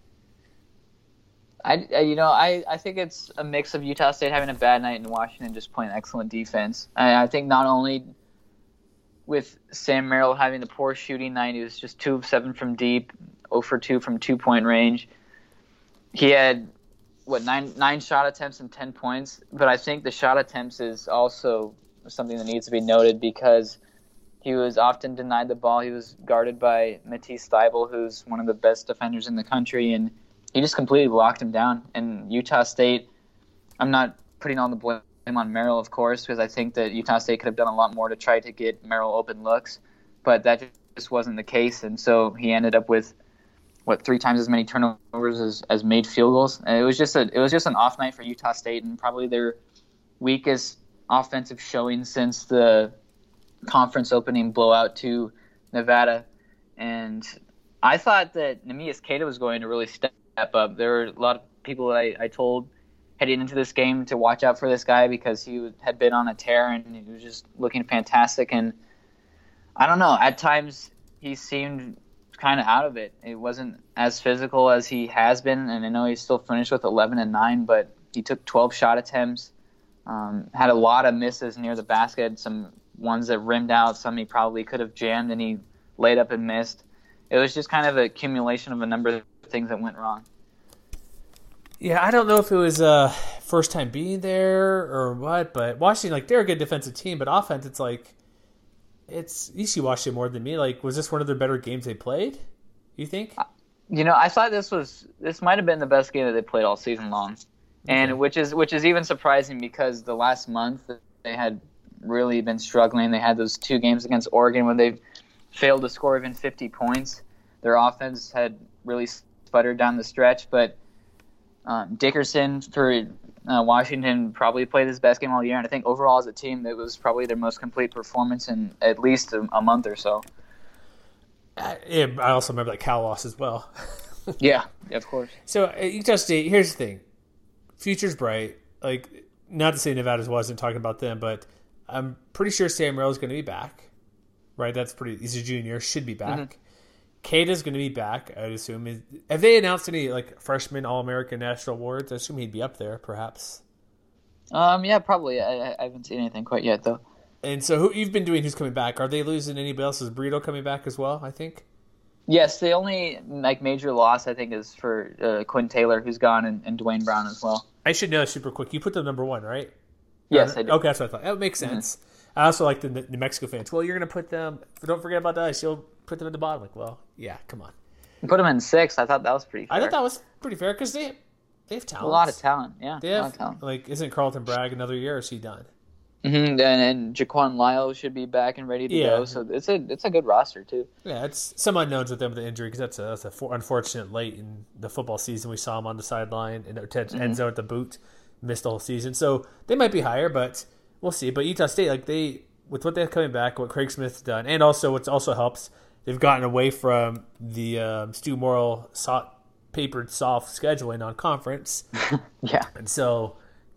I think it's a mix of Utah State having a bad night and Washington just playing excellent defense. I think not only with Sam Merrill having the poor shooting night, he was just 2 of 7 from deep, 0 for 2 from 2-point range. He had, nine shot attempts and 10 points. But I think the shot attempts is also something that needs to be noted because he was often denied the ball. He was guarded by Matisse Thybulle, who's one of the best defenders in the country, and he just completely locked him down. And Utah State, I'm not putting all the blame on Merrill, of course, because I think that Utah State could have done a lot more to try to get Merrill open looks, but that just wasn't the case. And so he ended up with 3 times as many turnovers as made field goals. And it was just an off night for Utah State and probably their weakest offensive showing since the conference opening blowout to Nevada. And I thought that Neemias Queta was going to really step up. There were a lot of people that I told heading into this game to watch out for this guy because he had been on a tear and he was just looking fantastic. And I don't know, at times he seemed kind of out of it. It wasn't as physical as he has been, and I know he's still finished with 11 and 9, but he took 12 shot attempts, had a lot of misses near the basket, some ones that rimmed out, some he probably could have jammed and he laid up and missed. It was just kind of an accumulation of a number of things that went wrong. Yeah, I don't know if it was first time being there or what, but Washington, they're a good defensive team, but offense, you see Washington more than me. Was this one of their better games they played, you think? I thought this might have been the best game that they played all season long. And which is even surprising because the last month they had really been struggling. They had those 2 games against Oregon when they failed to score even 50 points. Their offense had really sputtered down the stretch, but Dickerson for Washington probably played his best game all year, and I think overall as a team, it was probably their most complete performance in at least a month or so. I also remember that Cal loss as well. Yeah, of course. So Utah State, here's the thing. Future's bright. Not to say Nevada's wasn't talking about them, but I'm pretty sure Sam Merrill's going to be back. Right? He's a junior, should be back. Mm-hmm. Keita's going to be back, I'd assume. Have they announced any freshman All-American National Awards? I assume he'd be up there, perhaps. Yeah, probably. I haven't seen anything quite yet, though. And so who's coming back? Are they losing anybody else? Is Brito coming back as well, I think? Yes, the only major loss, I think, is for Quinn Taylor, who's gone, and Dwayne Brown as well. I should know super quick. You put them number 1, right? Yes, I do. Okay, that's what I thought. That makes sense. Mm-hmm. I also like the New Mexico fans. Well, you're going to put them – don't forget about us. You'll put them at the bottom. Well, yeah, come on. Put them in 6. I thought that was pretty fair. I thought that was pretty fair because they have talent. A lot of talent, yeah. They have, a lot of talent. Isn't Carlton Bragg another year, or is he done? Mm-hmm. And Jaquan Lyle should be back and ready to go. So it's a good roster, too. Yeah, it's some unknowns with them with the injury because that's a unfortunate late in the football season. We saw him on the sideline in the end zone at the boot, missed the whole season. So they might be higher, but we'll see. But Utah State, with what they're coming back, what Craig Smith's done, and also what also helps, they've gotten away from the Stu Morrill papered soft scheduling on conference. Yeah. And so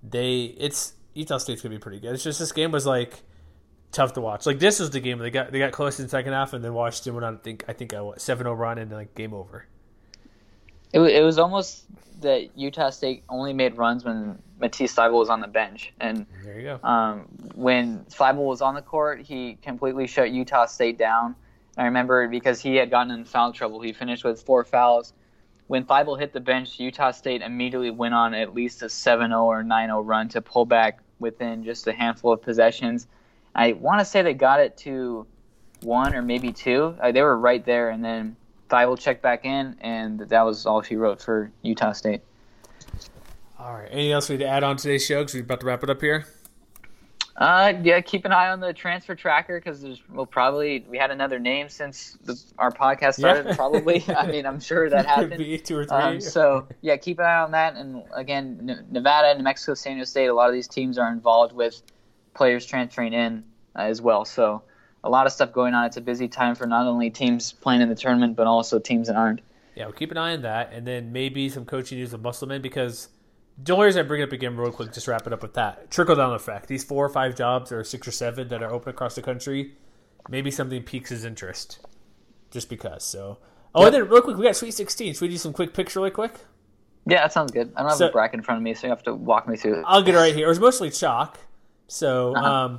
Utah State's gonna be pretty good. It's just this game was tough to watch. This was the game where they got close in the second half, and then Washington went on I think a 7-0 run and game over. It was almost that Utah State only made runs when Matisse Thybulle was on the bench, and there you go. When Thybulle was on the court, he completely shut Utah State down, I remember because he had gotten in foul trouble. He finished with 4 fouls. When Thibault hit the bench, Utah State immediately went on at least a 7-0 or 9-0 run to pull back within just a handful of possessions. I want to say they got it to 1 or maybe 2. They were right there, and then Thibault checked back in, and that was all she wrote for Utah State. All right. Anything else we need to add on today's show? Because we're about to wrap it up here. Yeah, keep an eye on the transfer tracker because we had another name since our podcast started. Yeah. Probably, I mean, I'm sure that happened. Could be 2 or 3. So yeah, keep an eye on that. And again, Nevada, New Mexico, San Diego State, a lot of these teams are involved with players transferring in as well. So a lot of stuff going on. It's a busy time for not only teams playing in the tournament but also teams that aren't. Yeah, we'll keep an eye on that, and then maybe some coaching news with Musselman because. The only reason I bring it up again real quick, just wrap it up with that. Trickle-down effect. These 4 or 5 jobs, or 6 or 7 that are open across the country, maybe something piques his interest. Just because. So, and then real quick, we got Sweet 16. Should we do some quick picks really quick? Yeah, that sounds good. I don't have a bracket in front of me, so you have to walk me through it. I'll get it right here. It was mostly chalk. So,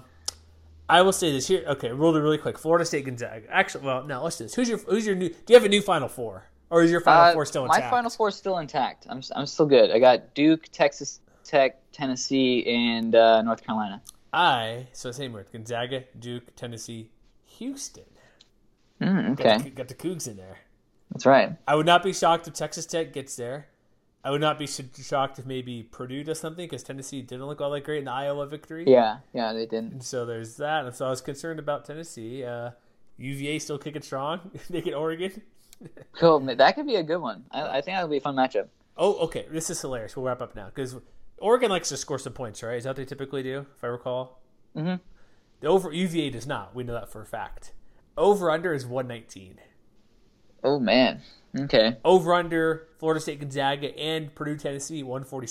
I will say this here. Okay, we'll do it really quick. Florida State, Gonzaga. Actually, well, no, let's do this. Who's your new? Do you have a new Final Four? Or is your Final Four still intact? My Final Four is still intact. I'm still good. I got Duke, Texas Tech, Tennessee, and North Carolina. So same word. Gonzaga, Duke, Tennessee, Houston. Okay. Got the Cougs in there. That's right. I would not be shocked if Texas Tech gets there. I would not be shocked if maybe Purdue does something because Tennessee didn't look all that great in the Iowa victory. Yeah, they didn't. And so there's that. And so I was concerned about Tennessee. UVA still kicking strong. They get Oregon. Cool. That could be a good one. I think that would be a fun matchup. Oh, okay. This is hilarious. We'll wrap up now because Oregon likes to score some points, right? Is that what they typically do, if I recall? Mm-hmm. The UVA does not. We know that for a fact. Over-under is 119. Oh, man. Okay. Over-under, Florida State, Gonzaga, and Purdue, Tennessee,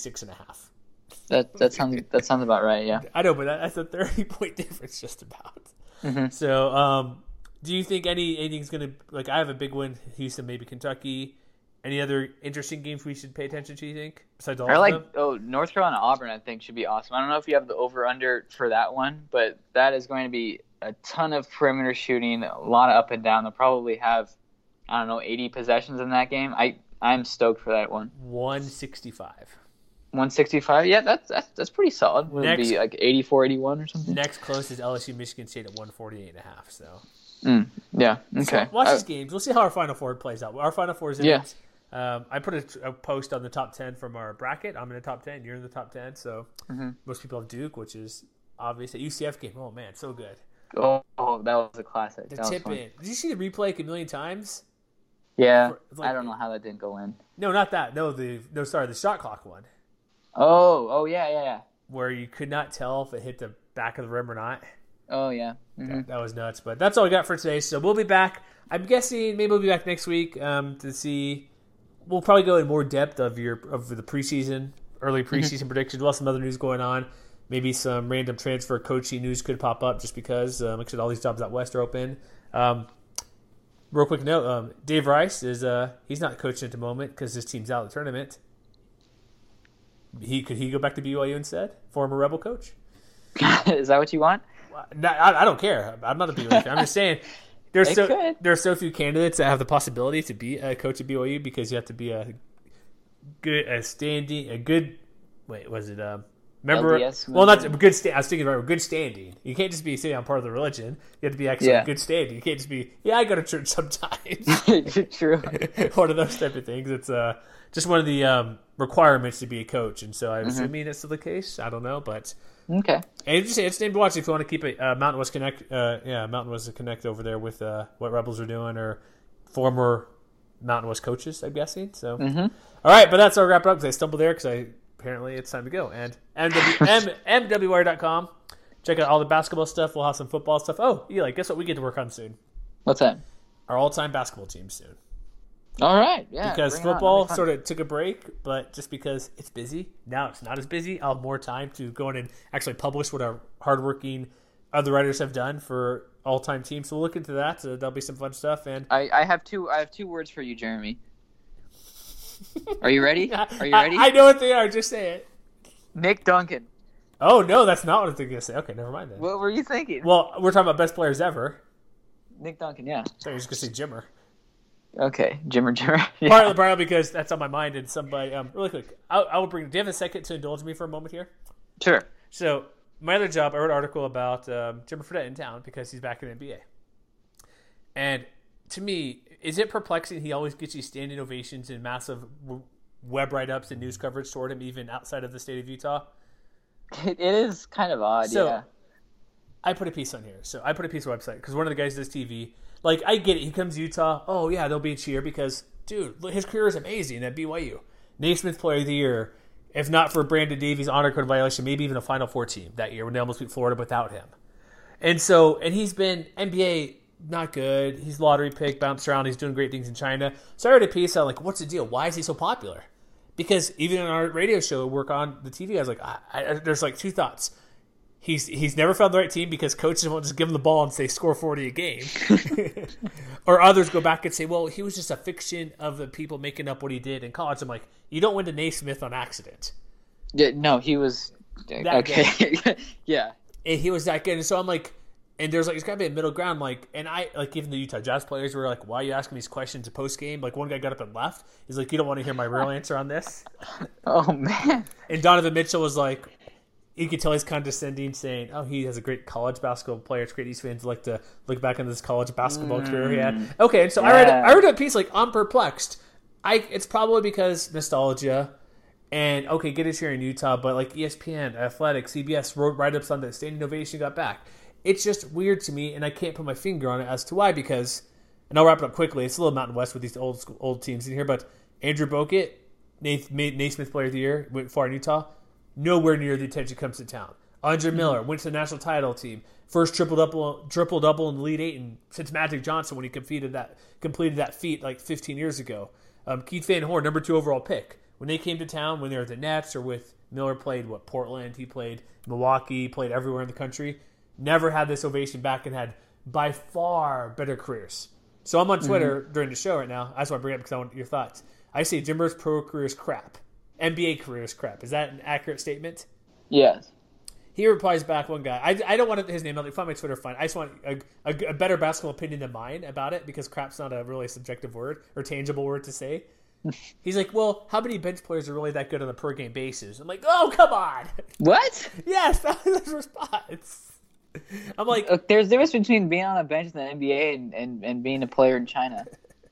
146.5. That sounds about right, yeah. I know, but that's a 30-point difference just about. Mm-hmm. So, do you think anything's going to – like I have a big win, Houston, maybe Kentucky. Any other interesting games we should pay attention to, you think, besides all of them? North Carolina Auburn, I think, should be awesome. I don't know if you have the over-under for that one, but that is going to be a ton of perimeter shooting, a lot of up and down. They'll probably have, 80 possessions in that game. I'm stoked for that one. 165. 165? Yeah, that's pretty solid. Would it be like 84, 81 or something? Next closest is LSU, Michigan State at 148.5, so... Yeah, okay. So watch these games. We'll see how our Final Four plays out. Our Final Four is in it. I put a post on the top 10 from our bracket. I'm in the top 10. You're in the top 10. So most people have Duke, which is obvious. That UCF game, oh, man, so good. Oh, that was a classic. The tip in. Did you see the replay like a million times? Yeah. I don't know how that didn't go in. No, not that. No, the shot clock one. Oh, yeah. Where you could not tell if it hit the back of the rim or not. Oh, yeah. Mm-hmm. That was nuts. But that's all we got for today. So we'll be back. I'm guessing maybe we'll be back next week to see. We'll probably go in more depth of the preseason, early preseason predictions. We'll have some other news going on. Maybe some random transfer coaching news could pop up just because, like I said, all these jobs out west are open. Real quick note, Dave Rice is he's not coaching at the moment because his team's out of the tournament. Could he go back to BYU instead? Former Rebel coach. Is that what you want? I don't care. I'm not a BYU fan. I'm just saying there are so few candidates that have the possibility to be a coach at BYU because you have to be a good member. LDS well, not a good. I was thinking about good standing. You can't just be saying I'm part of the religion. You have to be actually good standing. You can't just be I go to church sometimes. True. One of those type of things. It's just one of the requirements to be a coach, and so I'm assuming that's still the case. I don't know, but. Okay. And just it's name to watch if you want to keep it Mountain West Connect. Mountain West Connect over there with what Rebels are doing or former Mountain West coaches, I'm guessing. So, all right, but that's our wrap up because I stumbled there because apparently it's time to go. And MWWire.com. Check out all the basketball stuff. We'll have some football stuff. Oh, Eli, guess what we get to work on soon? What's that? Our all-time basketball team soon. All right, yeah. Because football sort of took a break, but just because it's busy, now it's not as busy. I'll have more time to go in and actually publish what our hardworking other writers have done for all-time teams. So we'll look into that. So that'll be some fun stuff. And I have two words for you, Jeremy. Are you ready? Are you ready? I know what they are. Just say it. Nick Duncan. Oh, no, that's not what I was going to say. Okay, never mind then. What were you thinking? Well, we're talking about best players ever. Nick Duncan, yeah. So I was just gonna say Jimmer. Okay, Jimmer. Yeah. Partly because that's on my mind, and somebody really quick. I will bring. Do you have a second to indulge me for a moment here? Sure. So my other job, I wrote an article about Jimmer Fredette in town because he's back in the NBA. And to me, is it perplexing he always gets these standing ovations and massive web write-ups and news coverage toward him, even outside of the state of Utah? It is kind of odd, So, yeah. I put a piece on here. So I put a piece on the website because one of the guys does TV. Like, I get it. He comes to Utah. Oh, yeah, there'll be a cheer because, dude, his career is amazing at BYU. Naismith Player of the Year. If not for Brandon Davies' honor code violation, maybe even a Final Four team that year when they almost beat Florida without him. And he's been NBA not good. He's lottery pick, bounced around. He's doing great things in China. So I read a piece on, like, what's the deal? Why is he so popular? Because even in our radio show, work on the TV, I was like, there's like two thoughts. He's never found the right team because coaches won't just give him the ball and say score 40 a game. Or others go back and say, well, he was just a fiction of the people making up what he did in college. I'm like, you don't win to Naismith on accident. Yeah, no, he was okay. Yeah. And he was that good. And so I'm like, and there's got to be a middle ground. Like, and even the Utah Jazz players were like, why are you asking these questions post game? Like, one guy got up and left. He's like, you don't want to hear my real answer on this? Oh, man. And Donovan Mitchell was like, you could tell he's condescending, saying, oh, he has a great college basketball player. It's great East fans like to look back on this college basketball career he had. Okay, and so I read a piece like, I'm perplexed. It's probably because nostalgia. And, okay, get it here in Utah, but like ESPN, Athletic, CBS wrote write-ups on the standing ovation got back. It's just weird to me, and I can't put my finger on it as to why, because, and I'll wrap it up quickly, it's a little Mountain West with these old teams in here, but Andrew Bogut, Naismith Player of the Year, went far in Utah, nowhere near the attention comes to town. Andre Miller went to the national title team, first triple-double in the Elite Eight, and since Magic Johnson when he completed that feat like 15 years ago. Keith Van Horn, number 2 overall pick. When they came to town, when they were at the Nets or with Miller played, Portland, he played Milwaukee, played everywhere in the country. Never had this ovation back and had by far better careers. So I'm on Twitter during the show right now. I just want to bring it up because I want your thoughts. I say Jimmer's pro career is crap. NBA career is crap. Is that an accurate statement? Yes. He replies back, one guy. I don't want his name. I'll find my Twitter fine. I just want a better basketball opinion than mine about it because crap's not a really subjective word or tangible word to say. He's like, well, how many bench players are really that good on a per game basis? I'm like, oh, come on. What? Yes, that was his response. I'm like, look, there's a difference between being on a bench in the NBA and being a player in China.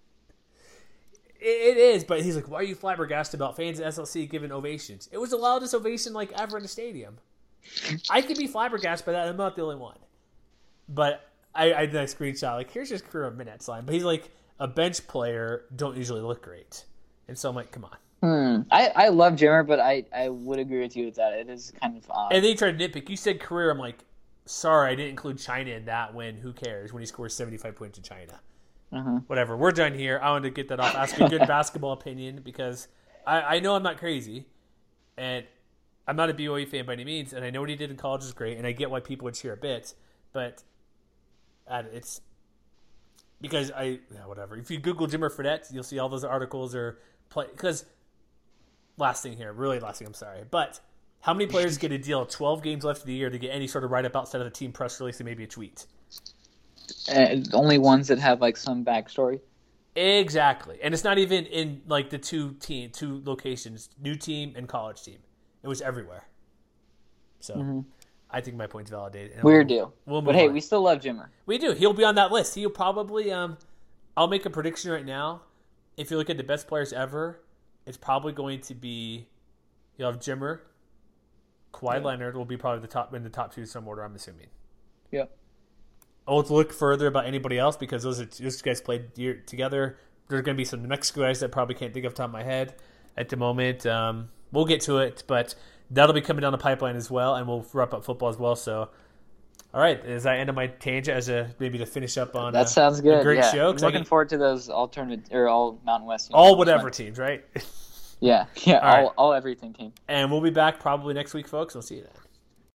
It is, but he's like, why are you flabbergasted about fans at SLC giving ovations? It was the loudest ovation like ever in a stadium. I could be flabbergasted by that. I'm not the only one. But I did a screenshot. Like, here's his career minutes line. But he's like, a bench player don't usually look great. And so I'm like, come on. I love Jimmer, but I would agree with you with that. It is kind of odd. And then you tried to nitpick. You said career. I'm like, sorry, I didn't include China in that win. Who cares when he scores 75 points in China? Whatever. We're done here. I wanted to get that off. Ask a good basketball opinion because I know I'm not crazy. And I'm not a BYU fan by any means. And I know what he did in college is great. And I get why people would cheer a bit. But it's because whatever. If you Google Jimmer Fredette, you'll see all those articles because last thing, I'm sorry. But how many players get a deal 12 games left of the year to get any sort of write-up outside of the team press release and maybe a tweet? Only ones that have like some backstory. Exactly. And it's not even in like the two locations, new team and college team. It was everywhere. So I think my point's validated. Weird deal. But hey, we still love Jimmer. We do. He'll be on that list. He'll probably I'll make a prediction right now. If you look at the best players ever, it's probably going to be you'll have Jimmer. Kawhi Leonard will be probably in the top 2 some order, I'm assuming. Yep. I won't look further about anybody else because those guys played together. There's going to be some New Mexico guys that probably can't think of the top of my head at the moment. We'll get to it, but that'll be coming down the pipeline as well, and we'll wrap up football as well. So, all right, as I end on my tangent maybe to finish up on that sounds good. A great show. I'm looking forward to those alternate or all Mountain West. All whatever teams, right? Yeah, all everything team. And we'll be back probably next week, folks. We'll see you then.